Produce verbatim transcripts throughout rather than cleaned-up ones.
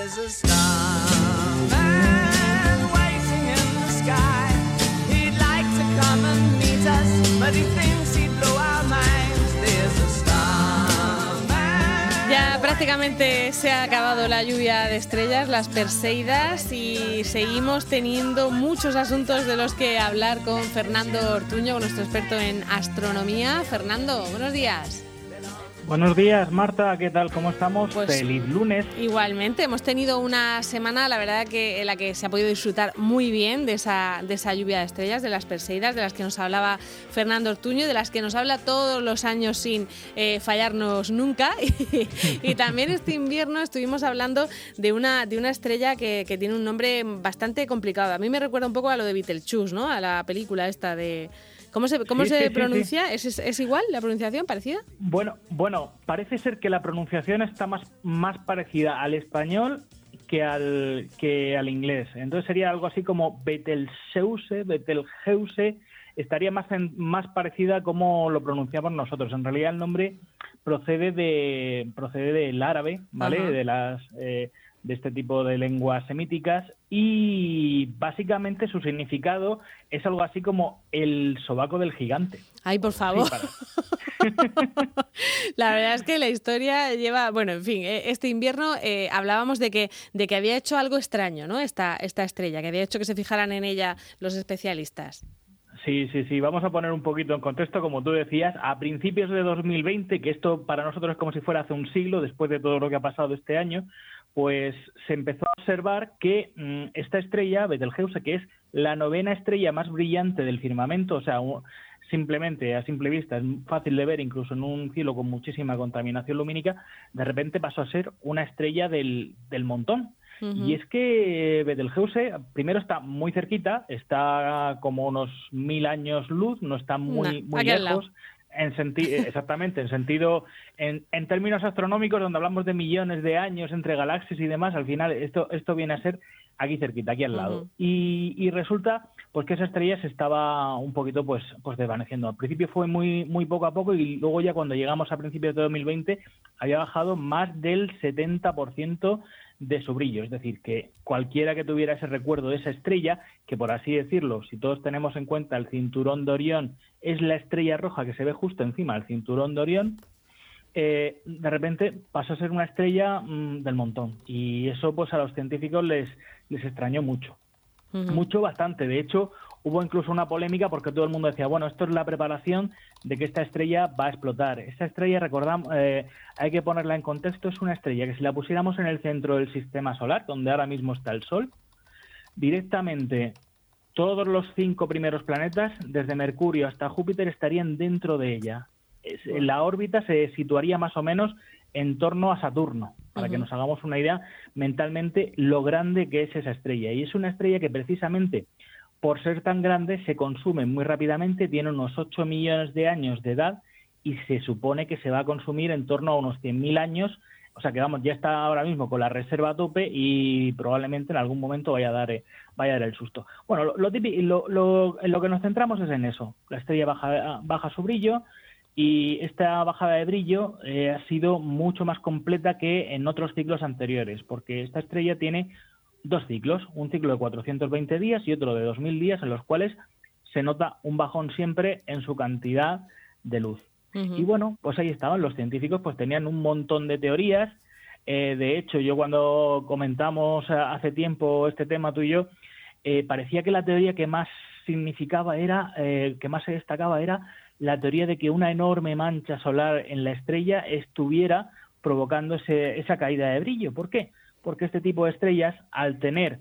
There's a starman waiting in the sky. He'd like to come and meet us, but he thinks he'd blow our minds. There's a starman. Ya prácticamente se ha acabado la lluvia de estrellas, las Perseidas, y seguimos teniendo muchos asuntos de los que hablar con Fernando Ortuño, nuestro experto en astronomía. Fernando, buenos días. Buenos días, Marta, ¿qué tal? ¿Cómo estamos? Pues, feliz lunes. Igualmente, hemos tenido una semana, la verdad, que en la que se ha podido disfrutar muy bien de esa, de esa lluvia de estrellas, de las Perseidas, de las que nos hablaba Fernando Ortuño, de las que nos habla todos los años sin eh, fallarnos nunca. Y, y también este invierno estuvimos hablando de una, de una estrella que, que tiene un nombre bastante complicado. A mí me recuerda un poco a lo de Betelgeuse, ¿no? A la película esta de... ¿Cómo se, cómo sí, se sí, pronuncia? sí, sí. ¿Es, ¿Es igual la pronunciación? ¿Parecida? Bueno, bueno, parece ser que la pronunciación está más, más parecida al español que al, que al inglés. Entonces sería algo así como Betelgeuse, Betelgeuse, estaría más, en, más parecida como lo pronunciamos nosotros. En realidad el nombre procede de procede del árabe, ¿vale? Ajá. De las... Eh, de este tipo de lenguas semíticas, y básicamente su significado es algo así como el sobaco del gigante. Ay, por favor. Sí, para... La verdad es que la historia lleva, bueno, en fin, este invierno eh, hablábamos de que de que había hecho algo extraño, ¿no? Esta esta estrella, que había hecho que se fijaran en ella los especialistas. Sí, sí, sí. Vamos a poner un poquito en contexto, como tú decías, a principios de dos mil veinte, que esto para nosotros es como si fuera hace un siglo, después de todo lo que ha pasado este año, pues se empezó a observar que mmm, esta estrella, Betelgeuse, que es la novena estrella más brillante del firmamento, o sea, un, simplemente a simple vista es fácil de ver, incluso en un cielo con muchísima contaminación lumínica, de repente pasó a ser una estrella del, del montón. Uh-huh. Y es que Betelgeuse, primero está muy cerquita, está como unos mil años luz, no está muy, no, muy lejos. En senti- exactamente, en sentido, en, en términos astronómicos, donde hablamos de millones de años entre galaxias y demás, al final esto esto viene a ser aquí cerquita, aquí al lado. Uh-huh. Y, y resulta pues que esa estrella se estaba un poquito pues pues desvaneciendo. Al principio fue muy muy poco a poco, y luego ya cuando llegamos a principios de dos mil veinte había bajado más del setenta por ciento de su brillo. Es decir, que cualquiera que tuviera ese recuerdo de esa estrella, que por así decirlo, si todos tenemos en cuenta el cinturón de Orión, es la estrella roja que se ve justo encima del cinturón de Orión, eh, de repente pasó a ser una estrella mmm, del montón. Y eso pues a los científicos les, les extrañó mucho. Uh-huh. Mucho, bastante. De hecho, hubo incluso una polémica porque todo el mundo decía, bueno, esto es la preparación de que esta estrella va a explotar. Esta estrella, recordamos, eh, hay que ponerla en contexto, es una estrella que si la pusiéramos en el centro del sistema solar, donde ahora mismo está el Sol, directamente todos los cinco primeros planetas, desde Mercurio hasta Júpiter, estarían dentro de ella. Es, uh-huh. La órbita se situaría más o menos en torno a Saturno, para uh-huh. que nos hagamos una idea mentalmente lo grande que es esa estrella. Y es una estrella que precisamente por ser tan grande se consume muy rápidamente, tiene unos ocho millones de años de edad y se supone que se va a consumir en torno a unos cien mil años. O sea que vamos, ya está ahora mismo con la reserva a tope y probablemente en algún momento vaya a dar, eh, vaya a dar el susto. Bueno, lo, lo, típico, lo, lo, en lo que nos centramos es en eso. La estrella baja, baja su brillo, y esta bajada de brillo eh, ha sido mucho más completa que en otros ciclos anteriores, porque esta estrella tiene dos ciclos, un ciclo de cuatrocientos veinte días y otro de dos mil días, en los cuales se nota un bajón siempre en su cantidad de luz. Uh-huh. Y bueno, pues ahí estaban los científicos, pues tenían un montón de teorías. Eh, de hecho, yo cuando comentamos hace tiempo este tema tú y yo, eh, parecía que la teoría que más significaba era, eh, que más se destacaba era la teoría de que una enorme mancha solar en la estrella estuviera provocando ese, esa caída de brillo. ¿Por qué? Porque este tipo de estrellas, al tener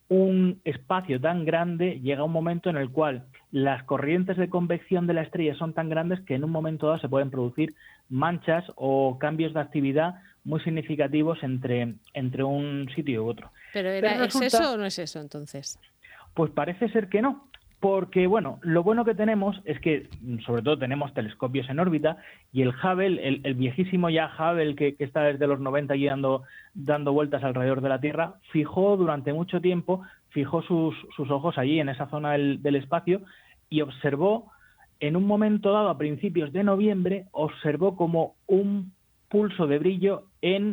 un espacio tan grande, llega un momento en el cual las corrientes de convección de la estrella son tan grandes que en un momento dado se pueden producir manchas o cambios de actividad muy significativos entre, entre un sitio y otro. ¿Pero era, Pero resulta, ¿es eso o no es eso entonces? Pues parece ser que no. Porque, bueno, lo bueno que tenemos es que, sobre todo, tenemos telescopios en órbita, y el Hubble, el, el viejísimo ya Hubble que, que está desde los noventa allí dando, dando vueltas alrededor de la Tierra, fijó durante mucho tiempo, fijó sus, sus ojos allí en esa zona del, del espacio y observó, en un momento dado, a principios de noviembre, observó como un pulso de brillo en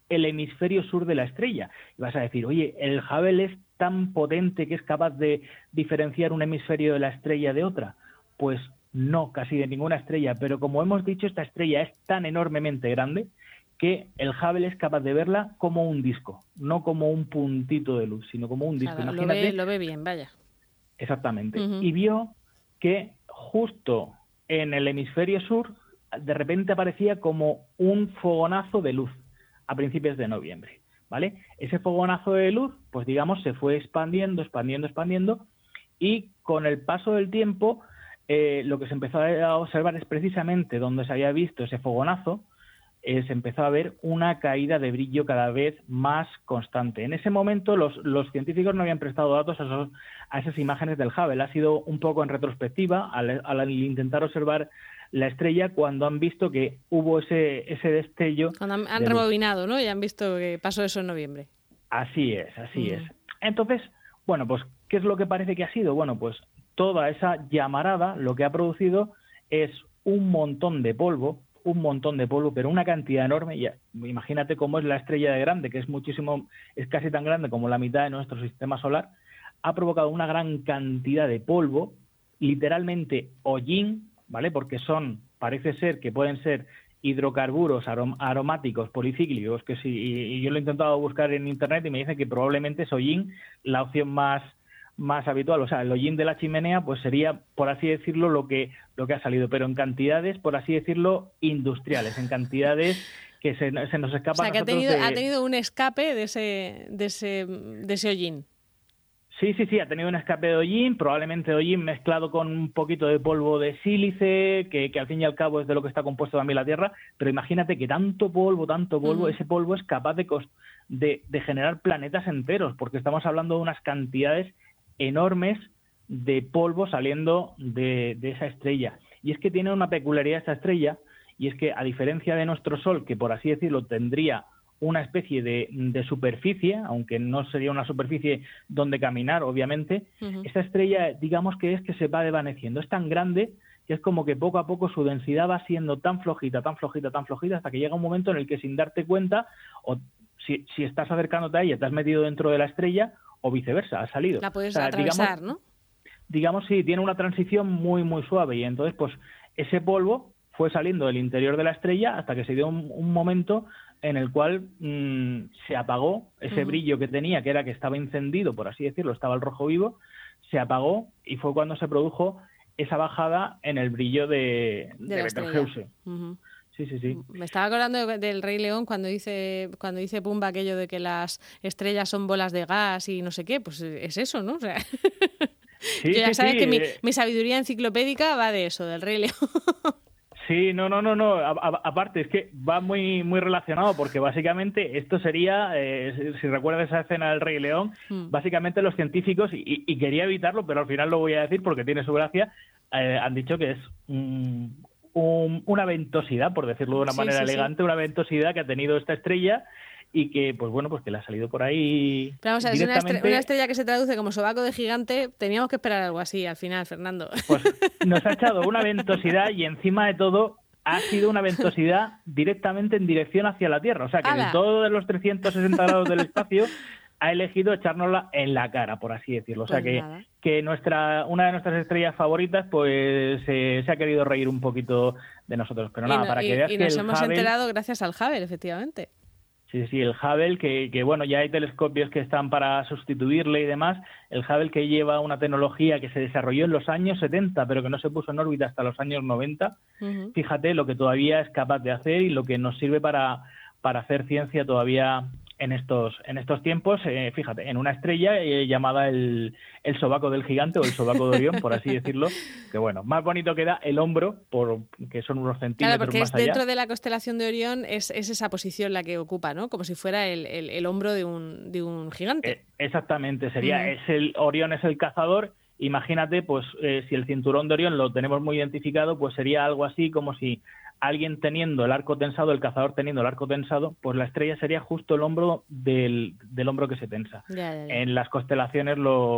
el hemisferio sur de la estrella. Y vas a decir, oye, el Hubble es tan potente que es capaz de diferenciar un hemisferio de la estrella de otra. Pues no, casi de ninguna estrella, pero como hemos dicho, esta estrella es tan enormemente grande que el Hubble es capaz de verla como un disco, no como un puntito de luz, sino como un disco. Claro, Imagínate, lo ve, lo ve bien, vaya. Exactamente. Uh-huh. Y vio que justo en el hemisferio sur, de repente aparecía como un fogonazo de luz a principios de noviembre, ¿vale? Ese fogonazo de luz, pues digamos, se fue expandiendo, expandiendo, expandiendo, y con el paso del tiempo, eh, lo que se empezó a observar es precisamente donde se había visto ese fogonazo, eh, se empezó a ver una caída de brillo cada vez más constante. En ese momento los, los científicos no habían prestado datos a, esos, a esas imágenes del Hubble. Ha sido un poco en retrospectiva al, al intentar observar la estrella cuando han visto que hubo ese, ese destello. Cuando han, han rebobinado, ¿no? Y han visto que pasó eso en noviembre. Así es, así Mm. es. Entonces, bueno, pues, ¿qué es lo que parece que ha sido? Bueno, pues toda esa llamarada lo que ha producido es un montón de polvo, un montón de polvo, pero una cantidad enorme. Ya, imagínate cómo es la estrella de grande, que es muchísimo, es casi tan grande como la mitad de nuestro sistema solar. Ha provocado una gran cantidad de polvo, literalmente hollín, ¿vale? Porque son, parece ser que pueden ser hidrocarburos arom aromáticos policíclicos, que sí, y, y yo lo he intentado buscar en internet y me dicen que probablemente es hollín la opción más más habitual. O sea, el hollín de la chimenea pues sería, por así decirlo, lo que lo que ha salido, pero en cantidades, por así decirlo, industriales, en cantidades que se, se nos escapan. O sea, que ha tenido, de... ha tenido un escape de ese, de ese, de ese hollín. Sí, sí, sí, ha tenido un escape de hollín, probablemente hollín mezclado con un poquito de polvo de sílice, que, que al fin y al cabo es de lo que está compuesto también la Tierra, pero imagínate que tanto polvo, tanto polvo, uh-huh. ese polvo es capaz de, de, de generar planetas enteros, porque estamos hablando de unas cantidades enormes de polvo saliendo de, de esa estrella. Y es que tiene una peculiaridad esta estrella, y es que a diferencia de nuestro Sol, que por así decirlo tendría una especie de, de superficie, aunque no sería una superficie donde caminar, obviamente, uh-huh. esta estrella, digamos que es que se va desvaneciendo. Es tan grande que es como que poco a poco su densidad va siendo tan flojita, tan flojita, tan flojita, hasta que llega un momento en el que sin darte cuenta, o si, si estás acercándote a ella, te has metido dentro de la estrella, o viceversa, ha salido. La puedes o sea, atravesar, digamos, ¿no? Digamos, sí, tiene una transición muy, muy suave, y entonces, pues, ese polvo fue saliendo del interior de la estrella hasta que se dio un, un momento en el cual mmm, se apagó ese uh-huh. brillo que tenía, que era que estaba encendido, por así decirlo, estaba el rojo vivo, se apagó, y fue cuando se produjo esa bajada en el brillo de, de, de Betelgeuse. Uh-huh. Sí, sí, sí. Me estaba acordando de, del Rey León cuando dice cuando dice Pumba aquello de que las estrellas son bolas de gas y no sé qué, pues es eso, ¿no? O sea, sí, yo ya sí, sabes sí. que mi, mi sabiduría enciclopédica va de eso, del Rey León. Sí, no, no, no, no. A, a, aparte es que va muy muy relacionado, porque básicamente esto sería, eh, si, si recuerdas esa escena del Rey León, mm. básicamente los científicos, y, y quería evitarlo, pero al final lo voy a decir porque tiene su gracia, eh, han dicho que es un, un, una ventosidad, por decirlo de una sí, manera sí, elegante, sí. una ventosidad que ha tenido esta estrella y que, pues bueno, pues que le ha salido por ahí. Pero vamos a ver, directamente... una, estre una estrella que se traduce como sobaco de gigante, teníamos que esperar algo así al final, Fernando. Pues nos ha echado una ventosidad y encima de todo ha sido una ventosidad directamente en dirección hacia la Tierra. O sea, que ¡Hala! de todos los trescientos sesenta grados del espacio ha elegido echárnosla en la cara, por así decirlo. O sea, pues que, que nuestra una de nuestras estrellas favoritas pues eh, se ha querido reír un poquito de nosotros. Pero nada, no, para y, que veas y que nos el hemos Hubble... enterado gracias al Hubble, efectivamente. Sí, sí, el Hubble, que, que bueno, ya hay telescopios que están para sustituirle y demás. El Hubble, que lleva una tecnología que se desarrolló en los años setenta, pero que no se puso en órbita hasta los años noventa. Uh-huh. Fíjate lo que todavía es capaz de hacer y lo que nos sirve para, para hacer ciencia todavía en estos en estos tiempos. Eh, fíjate, en una estrella eh, llamada el, el sobaco del gigante o el sobaco de Orión, por así decirlo, que bueno, más bonito queda el hombro, por que son unos centímetros claro, porque más es allá. Dentro de la constelación de Orión es, es esa posición la que ocupa, ¿no? Como si fuera el, el, el hombro de un, de un gigante. Eh, exactamente, sería, uh-huh. es el Orión es el cazador. Imagínate, pues, eh, si el cinturón de Orión lo tenemos muy identificado, pues sería algo así como si alguien teniendo el arco tensado, el cazador teniendo el arco tensado, pues la estrella sería justo el hombro del, del hombro que se tensa. Ya, ya, ya. En las constelaciones lo,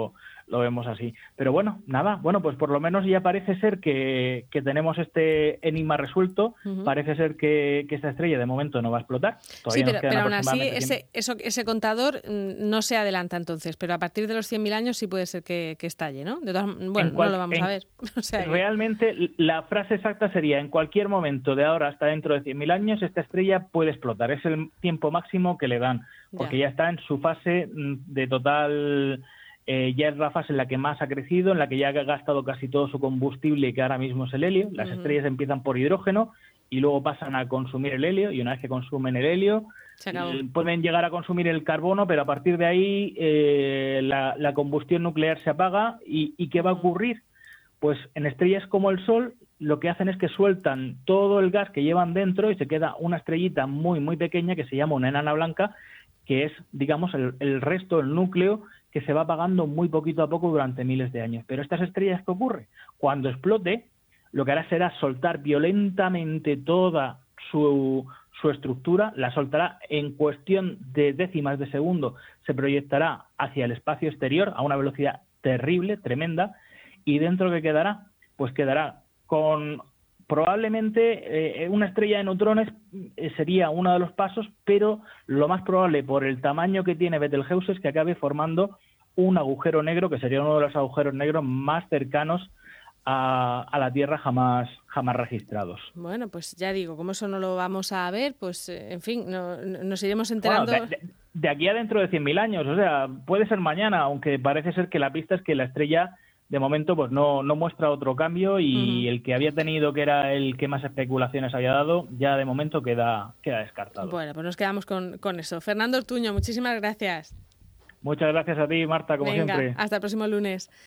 lo vemos así. Pero bueno, nada, bueno, pues por lo menos ya parece ser que, que tenemos este enigma resuelto, uh-huh. Parece ser que, que esta estrella de momento no va a explotar. Todavía sí, pero, pero aún así ese, eso, ese contador no se adelanta entonces, pero a partir de los cien mil años sí puede ser que, que estalle, ¿no? De todas, bueno, cual, no lo vamos en, a ver. O sea, realmente que... la frase exacta sería: en cualquier momento de ahora hasta dentro de cien mil años esta estrella puede explotar. Es el tiempo máximo que le dan, porque ya, ya está en su fase de total... Eh, ya es la fase en la que más ha crecido, en la que ya ha gastado casi todo su combustible, que ahora mismo es el helio. Las uh-huh. estrellas empiezan por hidrógeno y luego pasan a consumir el helio, y una vez que consumen el helio eh, pueden llegar a consumir el carbono, pero a partir de ahí eh, la, la combustión nuclear se apaga. ¿Y, y qué va a ocurrir? Pues en estrellas como el Sol lo que hacen es que sueltan todo el gas que llevan dentro y se queda una estrellita muy muy pequeña que se llama una enana blanca, que es, digamos, el, el resto, el núcleo, que se va apagando muy poquito a poco durante miles de años. Pero estas estrellas, ¿qué ocurre? Cuando explote, lo que hará será soltar violentamente toda su, su estructura, la soltará en cuestión de décimas de segundo, se proyectará hacia el espacio exterior a una velocidad terrible, tremenda, y dentro ¿qué quedará? Pues quedará con... Probablemente eh, una estrella de neutrones eh, sería uno de los pasos, pero lo más probable, por el tamaño que tiene Betelgeuse, es que acabe formando un agujero negro, que sería uno de los agujeros negros más cercanos a, a la Tierra jamás jamás registrados. Bueno, pues ya digo, como eso no lo vamos a ver, pues eh, en fin, no, no, nos iremos enterando... Bueno, de, de, de aquí a dentro de cien mil años, o sea, puede ser mañana, aunque parece ser que la pista es que la estrella... de momento pues no, no muestra otro cambio y uh-huh. el que había tenido, que era el que más especulaciones había dado, ya de momento queda, queda descartado. Bueno, pues nos quedamos con, con eso. Fernando Ortuño, muchísimas gracias. Muchas gracias a ti, Marta, como Venga, siempre. Hasta el próximo lunes.